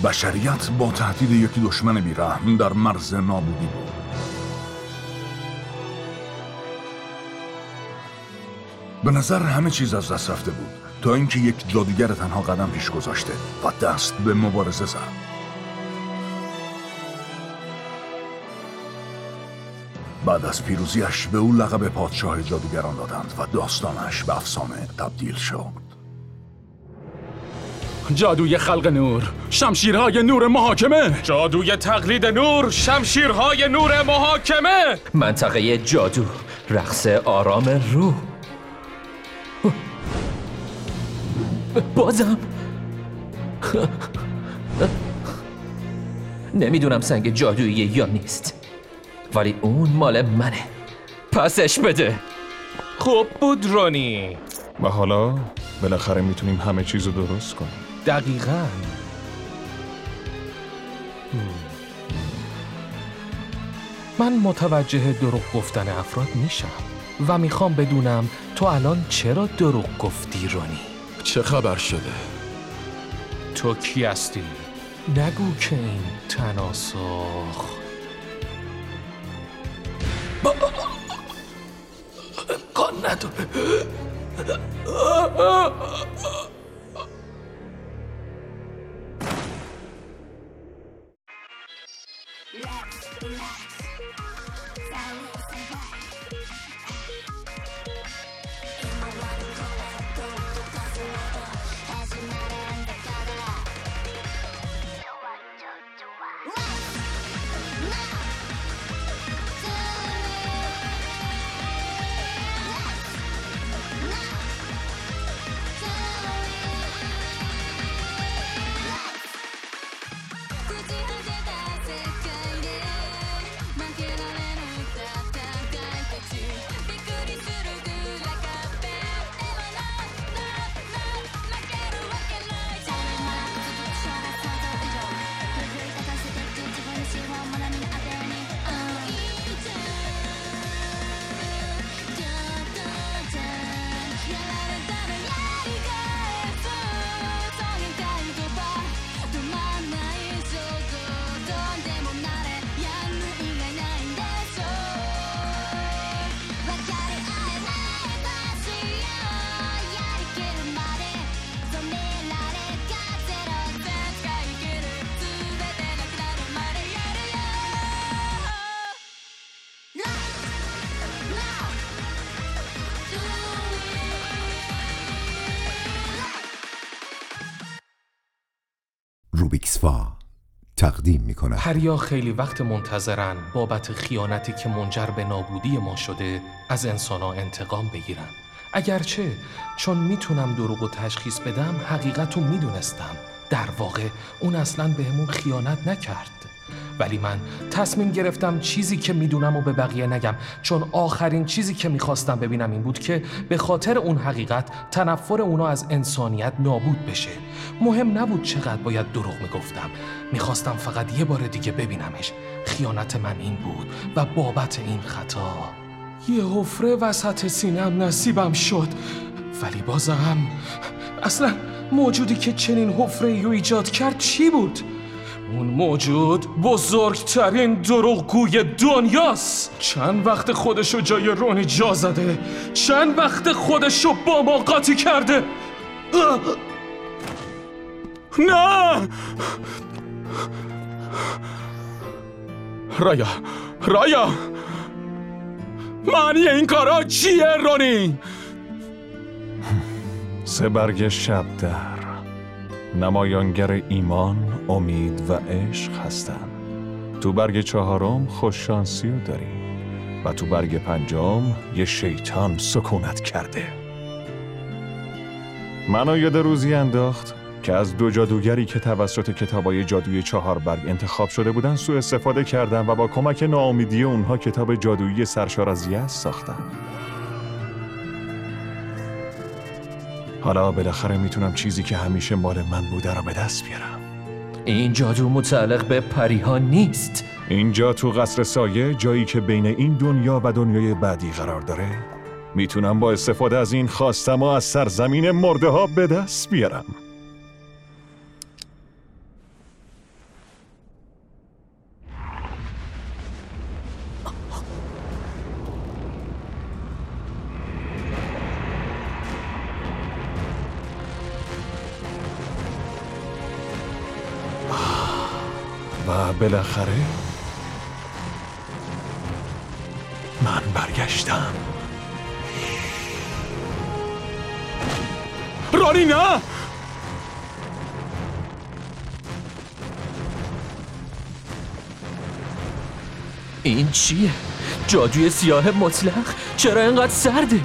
بشریت با تهدید یکی دشمن بی‌رحم در مرز نابودی بود. به نظر همه چیز از دست رفته بود تا اینکه یک جادوگر تنها قدم پیش گذاشته و دست به مبارزه زد. بعد از پیروزیش به او لقب پادشاه جادوگران دادند و داستانش به افسانه تبدیل شد. جادوی خلق نور، شمشیرهای نور محاکمه. جادوی تقلید نور، شمشیرهای نور محاکمه. منطقه جادو، رقص آرام روح. بازم نمیدونم سنگ جادویی یا نیست، ولی اون مال منه. پسش بده. خوب بود رونی. و حالا بالاخره میتونیم همه چیزو درست کنیم. دقیقاً. من متوجه دروغ گفتن افراد میشم و میخوام بدونم تو الان چرا دروغ گفتی رونی؟ چه خبر شده؟ تو کی هستی؟ نگو که این تناسخ. امکان نداره. روبیکسفا تقدیم می‌کند. پریا خیلی وقت منتظرن بابت خیانتی که منجر به نابودی ما شده از انسانا انتقام بگیرن. اگرچه چون میتونم دروغو تشخیص بدم حقیقتو میدونستم. در واقع اون اصلاً بهمون خیانت نکرد. ولی من تصمیم گرفتم چیزی که میدونم و به بقیه نگم، چون آخرین چیزی که میخواستم ببینم این بود که به خاطر اون حقیقت تنفر اونا از انسانیت نابود بشه. مهم نبود چقدر باید دروغ میگفتم، میخواستم فقط یه بار دیگه ببینمش. خیانت من این بود و بابت این خطا یه حفره وسط سینه‌ام نصیبم شد. ولی بازم اصلا موجودی که چنین حفره‌ای رو ایجاد کرد چی بود؟ اون موجود بزرگترین دروغگوی دنیاست. چند وقت خودشو جای رونی جا زده، چند وقت خودشو با ما قاطی کرده. نه! رایا معنی این کارا چیه رونی؟ 3 برگ شبدر نمایانگر ایمان، امید و عشق هستند. تو برگ 4 خوششانسی رو داری و تو برگ 5 یه شیطان سکونت کرده. منو یاد روزی انداخت که از 2 جادوگری که توسط کتابای جادوی 4 برگ انتخاب شده بودن سوء استفاده کردن و با کمک ناامیدی اونها کتاب جادویی سرشار از یأس ساختن. حالا بالاخره میتونم چیزی که همیشه مال من بوده را به دست بیارم. این جادو متعلق به پریها نیست. اینجا تو قصر سایه، جایی که بین این دنیا و دنیای بعدی قرار داره، میتونم با استفاده از این خواستم و از سرزمین مرده ها به دست بیارم. و بالاخره من برگشتم. رانی نه! این چیه؟ جادوی سیاه مطلق؟ چرا اینقدر سرده؟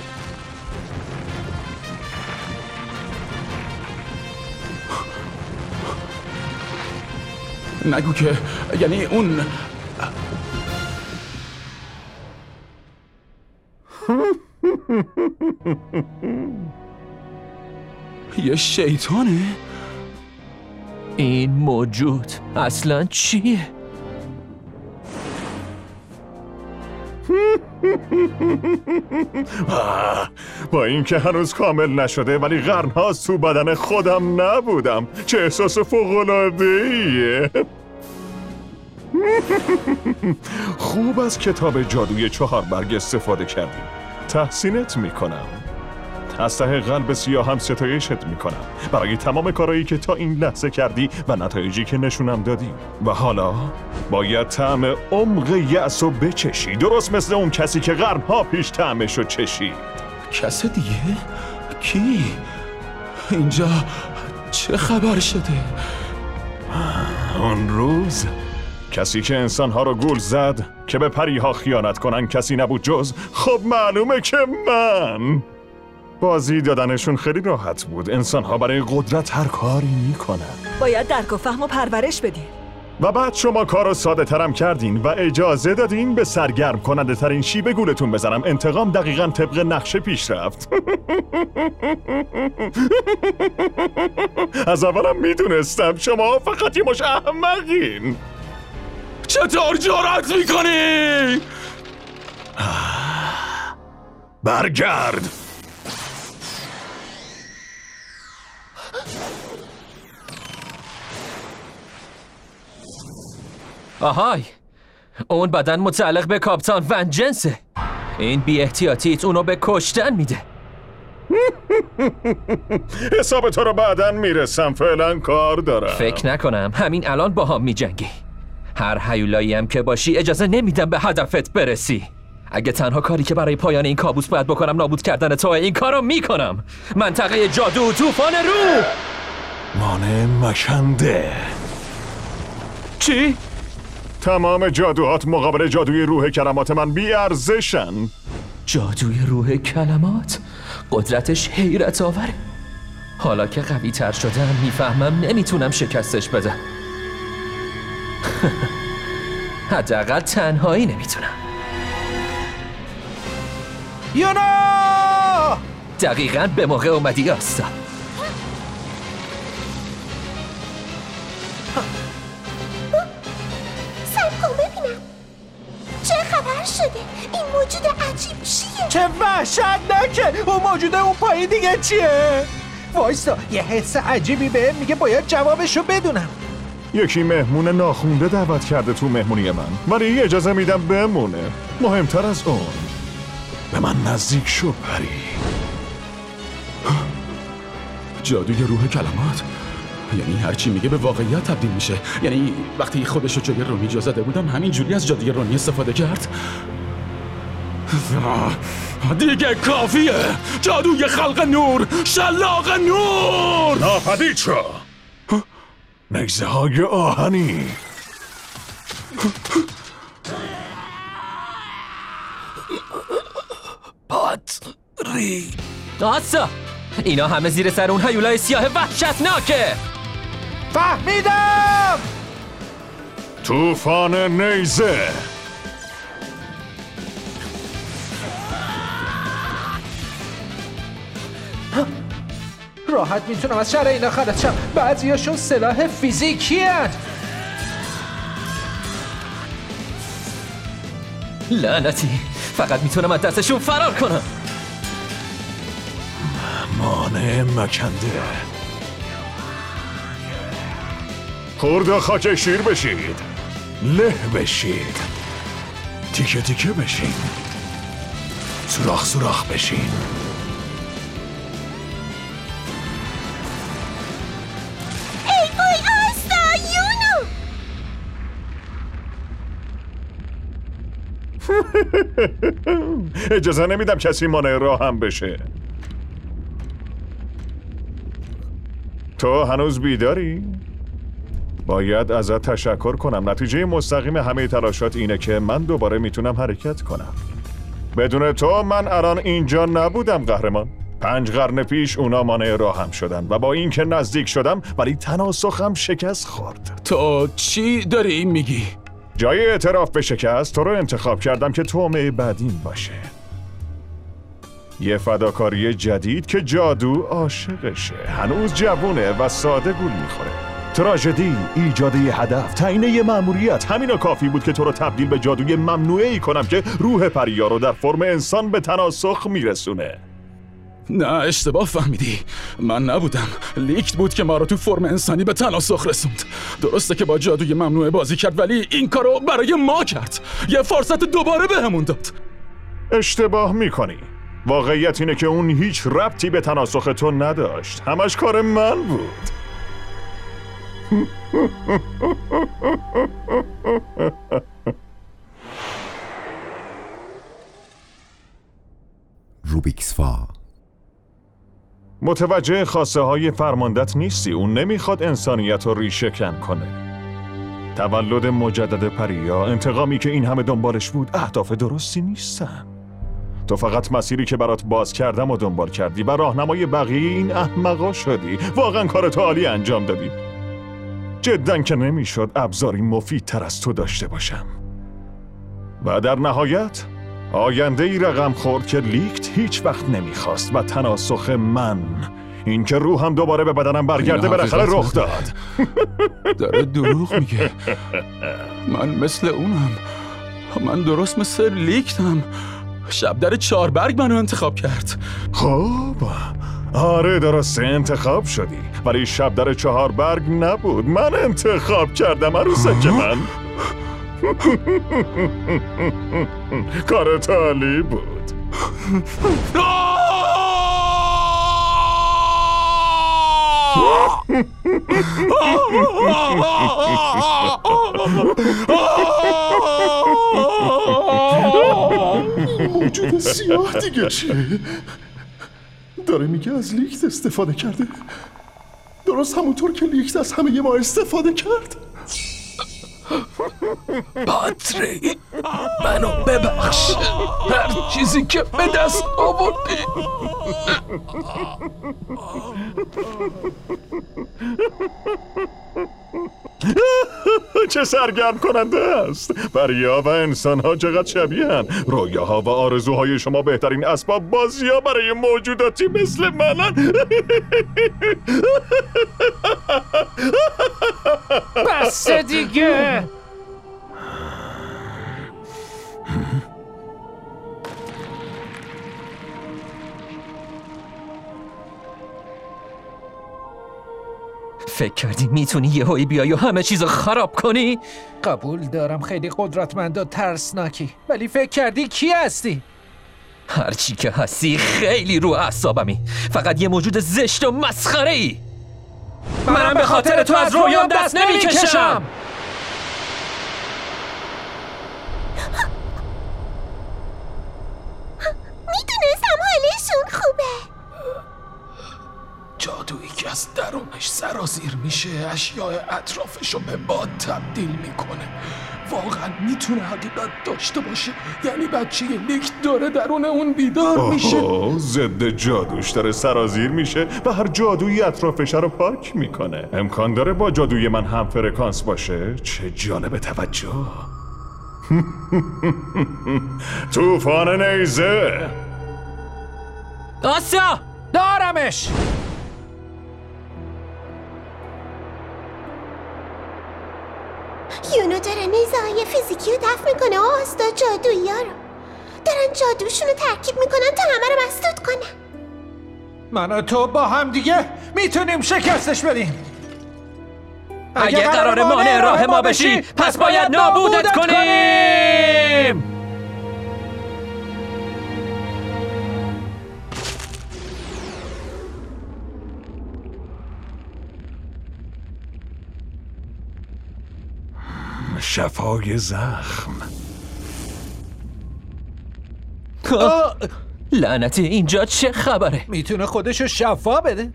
نگو که یعنی اون یه شیطانه؟ این موجود اصلا چیه؟ با اینکه هنوز کامل نشده ولی قرن‌هاست تو بدن خودم نبودم. چه احساس فوق‌العاده‌ایه. خوب از کتاب جادوی 4 برگ استفاده کردی. تحسینت میکنم. از ته قلب سیاه هم ستایشت میکنم برای تمام کارهایی که تا این لحظه کردی و نتایجی که نشونم دادی. و حالا باید طعم عمق یأسو بچشی، درست مثل اون کسی که قرنها پیش طعمشو چشید. کس دیگه؟ کی؟ اینجا چه خبر شده؟ اون روز کسی که انسانها رو گول زد که به پریها خیانت کنن کسی نبود جز، خب معلومه که من. بازی دادنشون خیلی راحت بود. انسانها برای قدرت هر کاری میکنن. باید درک و فهم و پرورش بدیم. و بعد شما کارو ساده ترم کردین و اجازه دادین به سرگرم کننده ترین شیبه گولتون بزنم. انتقام دقیقاً طبق نقشه پیش رفت. از اولم میدونستم شما فقط یه مش احمقین. چطور جرأت میکنی؟ برگرد. آهای، اون بدن متعلق به کاپتان ونجنسه. این بی احتیاطیت اونو به کشتن میده. حساب تو رو بعداً میرسم، فعلا کار دارم. فکر نکنم همین الان با هم میجنگی. هر هیولایی هم که باشی اجازه نمیدم به هدفت برسی. اگه تنها کاری که برای پایان این کابوس باید بکنم نابود کردن تو، این کارو میکنم. منطقه جادو طوفان روح. مانع مکنده. چی؟ تمام جادوهات مقابل جادوی روح کلمات من بی ارزشن. جادوی روح کلمات؟ قدرتش حیرت آوره. حالا که قوی تر شدم میفهمم نمیتونم شکستش بدم. حداقل تنهایی نمیتونم. یونا! دقیقاً به موقع اومدی آستا. سب کن ببینم چه خبر شده. این موجود عجیب چیه؟ چه وحشتناکه. اون موجوده اون پایین دیگه چیه؟ وایسا، یه حس عجیبی بهم میگه باید جوابشو بدونم. یکی مهمون ناخونده دعوت کرده تو مهمونی من، ولی اجازه میدم بمونه. مهمتر از اون، به من نزدیک شو پری. جادوی روح کلمات؟ یعنی هرچی میگه به واقعیت تبدیل میشه. یعنی وقتی خودشو جای رونی جا زده بودم همین جوری از جادوی رونی استفاده کرد. دیگه کافیه. جادوی خلق نور، شلاق نور ناپدید شو. نگزه های آهنی. پاتری. آسا، اینا همه زیر سر اون هیولای سیاه وحشتناکه. فهمیدم. طوفان نیزه. راحت میتونم از شر اینا خارج شم. بعضیاشون سلاح فیزیکی هست. لعنتی، فقط میتونم از دستشون فرار کنم. مانع مکنده. خورده خاک شیر بشید، له بشید، تیکه تیکه بشین، سوراخ سوراخ بشین. ای وای آستا، یونو! اجازه نمیدم کسی مانع راهم بشه. تو هنوز بیداری؟ باید ازت تشکر کنم. نتیجه مستقیم همه تلاشات اینه که من دوباره میتونم حرکت کنم. بدون تو من الان اینجا نبودم قهرمان. 5 قرن پیش اونا مانع راهم شدن و با اینکه نزدیک شدم ولی تناسخم شکست خورد. تو چی داری میگی؟ جای اعتراف به شکست تو رو انتخاب کردم که طعمه بعدین باشه. یه فداکاری جدید که جادو عاشقشه. هنوز جوونه و ساده گول میخوره. تراژدی، ایجاد یه هدف، تعیین یه مأموریت، همینا کافی بود که تو رو تبدیل به جادوی ممنوعه‌ای کنم که روح پریا رو در فرم انسان به تناسخ میرسونه. نه اشتباه فهمیدی. من نبودم. لیکت بود که ما رو تو فرم انسانی به تناسخ رسوند. درسته که با جادوی ممنوعه بازی کرد ولی این کارو برای ما کرد. یه فرصت دوباره بهمون داد. اشتباه میکنی. واقعیت اینه که اون هیچ ربطی به تناسخ تو نداشت. همش کار من بود. روبیکسفا. متوجه خواسته های فرماندت نیستی. اون نمیخواد انسانیت رو ریشه کن کنه. تولد مجدد پریا، انتقامی که این همه دنبالش بود، اهداف درستی نیستن. تو فقط مسیری که برات باز کردم و دنبال کردی و راهنمای بقیه این احمقا شدی. واقعا کارت عالی انجام دادی. جدن که نمیشد ابزاری مفیدتر از تو داشته باشم. و در نهایت آینده ای رقم خورد که لیکت هیچ وقت نمیخواست و تناسخ من، این که روحم دوباره به بدنم برگرده، بالاخره رخ داد. داره دروغ میگه. من مثل اونم. من درست مثل لیکتم. شبدر 4 برگ منو انتخاب کرد. خب آره درسته، انتخاب شدی، ولی شبدر 4 برگ نبود. من انتخاب کردم عروسک من. کارت عالی بود. موجود سیاه دیگه چه؟ داره میگه از لیکت استفاده کرده. درست همونطور که لیکت از همه ما استفاده کرد. پاتری، منو ببخش. هر چیزی که به دست آوردی. چه سرگرم کننده است. پریا و انسان ها چقدر شبیهن. رویاها و آرزوهای شما بهترین اسباب بازی ها برای موجوداتی مثل منن. بس دیگه. فکر کردی میتونی یهویی بیای و همه چیزو خراب کنی؟ قبول دارم خیلی قدرتمند و ترسناکی، ولی فکر کردی کی هستی؟ هرچی که هستی خیلی رو اعصابمی. فقط یه موجود زشت و مسخره‌ای. منم به خاطر تو از رویام دست نمیکشم. میدونستم حالشون خوبه. جادویی که از درونش سرازیر میشه اشیاء اطرافشو به باد تبدیل میکنه. واقعا میتونه حقیقت داشته باشه. یعنی بچه لیکت داره درون اون بیدار میشه. ضد جادوش داره سرازیر میشه و هر جادویی اطرافش رو پاک میکنه. امکان داره با جادوی من هم فرکانس باشه؟ چه جالب توجه. طوفان نیزه. آسیا دارمش. یونو داره نیزه‌های فیزیکی رو دفع میکنه و آستا جادویی ها رو. دارن جادوشون رو ترکیب میکنن تا همه رو مسدود کنن. من و تو با هم دیگه میتونیم شکستش بدیم. اگه قرار مانع راه ما بشی پس باید نابودت کنیم. شفای زخم. لعنتی اینجا چه خبره؟ میتونه خودشو شفا بده؟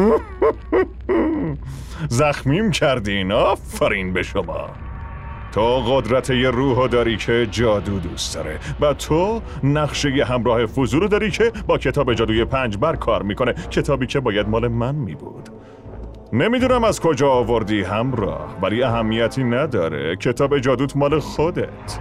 زخمیم کردین. آفرین به شما. تو قدرت یه روحو داری که جادو دوست داره و تو نقشه یه همراه فضول داری که با کتاب جادوی 5 برگ کار میکنه، کتابی که باید مال من میبود. نمیدونم از کجا آوردی همراه، ولی اهمیتی نداره. کتاب جادوت مال خودت.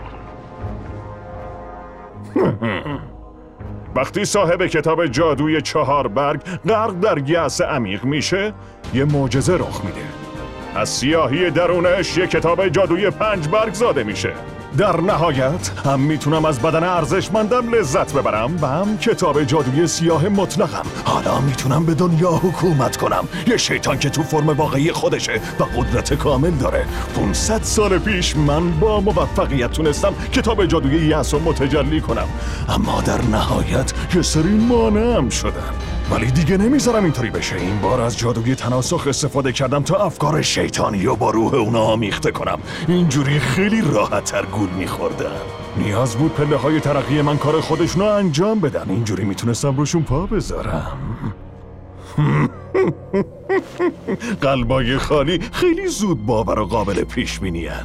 وقتی صاحب کتاب جادوی 4 برگ غرق در یأس عمیق میشه، یه معجزه رخ میده. از سیاهی درونش یه کتاب جادوی 5 برگ زاده میشه. در نهایت هم میتونم از بدن ارزشمندم لذت ببرم و هم کتاب جادوی سیاه مطلقم. حالا میتونم به دنیا حکومت کنم. یه شیطان که تو فرم واقعی خودشه و قدرت کامل داره. 500 سال پیش من با موفقیت تونستم کتاب جادوی یأس رو متجلی کنم، اما در نهایت یه سری مانعم شدن. ولی دیگه نمیذارم اینطوری بشه. این بار از جادوی تناسخ استفاده کردم تا افکار شیطانی رو با روح اونا آمیخته کنم. اینجوری خیلی راحت‌تر گول می‌خوردم. نیاز بود پله های ترقی من کار خودشونو انجام بدن. اینجوری میتونستم روشون پا بذارم. قلبای خالی خیلی زود باور و قابل پیش بینی‌ان.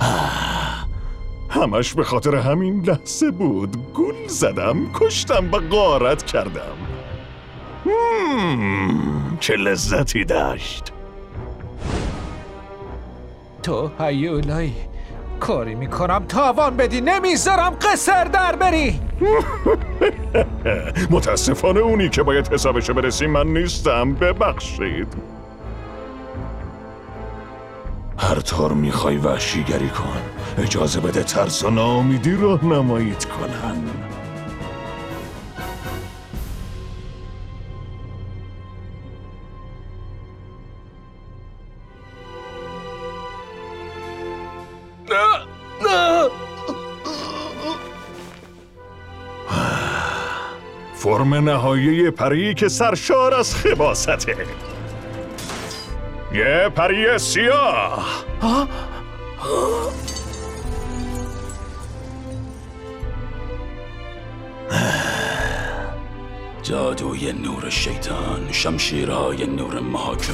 همش به خاطر همین لحظه بود. گول زدم، کشتم و غارت کردم. چه لذتی داشت. تو هیولایی کاری میکنم تاوان بدی، نمیذارم قصر در بری. متاسفانه اونی که باید حسابشو برسیم من نیستم. ببخشید. هر طور میخوای وحشیگری کن. اجازه بده ترس و ناامیدی راهنماییت کنن. فرم نهایی پری که سرشار از خباسته. یه پری سیاه. جادوی نور شیطان، شمشیرهای نور محاکمه.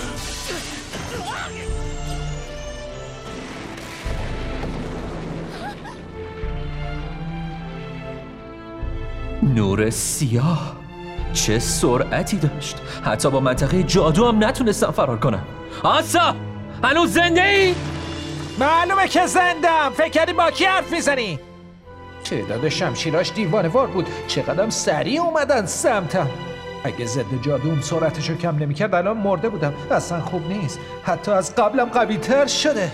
نور سیاه چه سرعتی داشت. حتی با منطقه جادو هم نتونستم فرار کنم. آسا هنوز زنده ای؟ معلومه که زندم. فکر کردی با کی حرف میزنی؟ تعداد شمشیراش دیوانه‌وار بود. چقدرم سریع اومدن سمتم. اگه ضد جادوم سرعتشو کم نمی‌کرد الان مرده بودم. اصلا خوب نیست. حتی از قبلم قوی‌تر شده.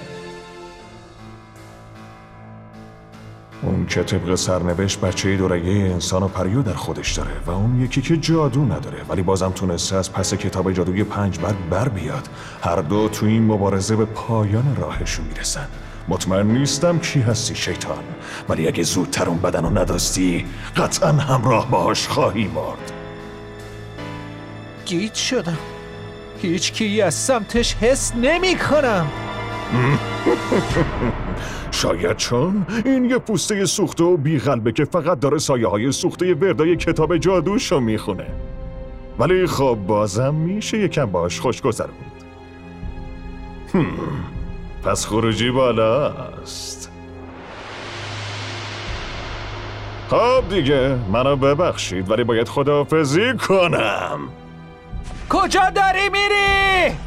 اون که طبق سرنوشت بچه دورگه انسان و پریو در خودش داره و اون یکی که جادو نداره، ولی بازم تونسته از پس کتاب جادوی 5 برگ بر بیاد. هر دو تو این مبارزه به پایان راهشون میرسن. مطمئن نیستم کی هستی شیطان، ولی اگه زودتر اون بدن رو نداشتی قطعا همراه باهاش خواهی مرد. گیج شدم. هیچ کی از سمتش حس نمی کنم. شاید چون این یه پوسته سوخته و بی‌قلبه که فقط داره سایه های سوخته وردای کتاب جادوشو میخونه. ولی خب بازم میشه یکم باش خوش گذروند. پس خروجی بالاست. خب دیگه منو ببخشید ولی باید خداحافظی کنم. کجا داری میری؟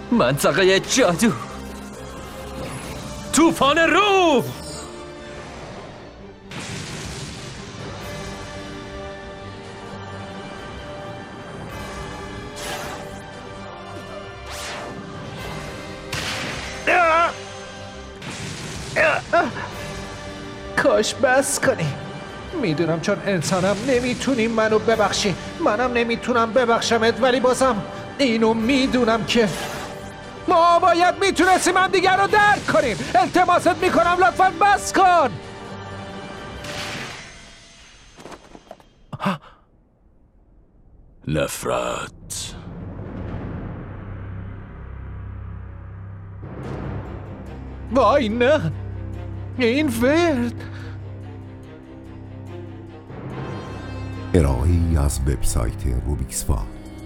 منطقه جادو، طوفان روح. کاش بس کنی. میدونم چون انسانم نمیتونی منو ببخشی، منم نمیتونم ببخشمت، ولی بازم اینو میدونم که ما باید میتونستیم هم دیگر رو درک کنیم. التماست میکنم لطفاً بس کن. نفرت. وای نه، این ورد. ارائه‌ای از وبسایت روبیکس فان.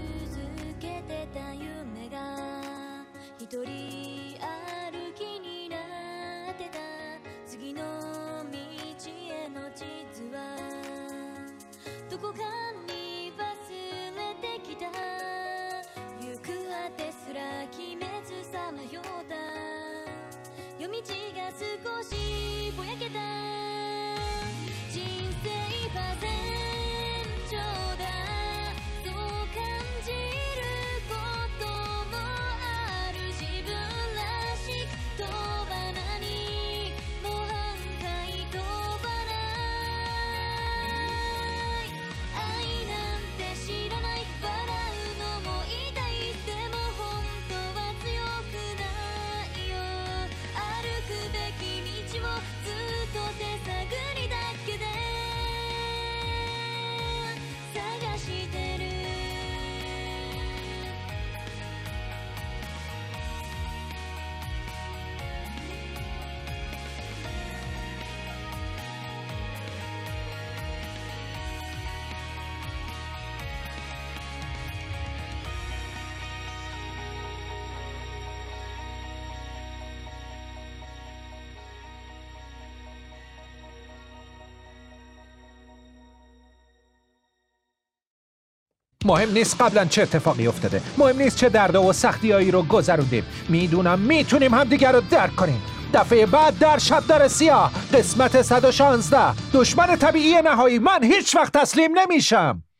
مهم نیست قبلا چه اتفاقی افتاده، مهم نیست چه درد و سختیایی رو گذروندیم. میدونم میتونیم همدیگر رو درک کنیم. دفعه بعد در شبدر سیاه قسمت 116 دشمن طبیعی نهایی، من هیچ وقت تسلیم نمیشم.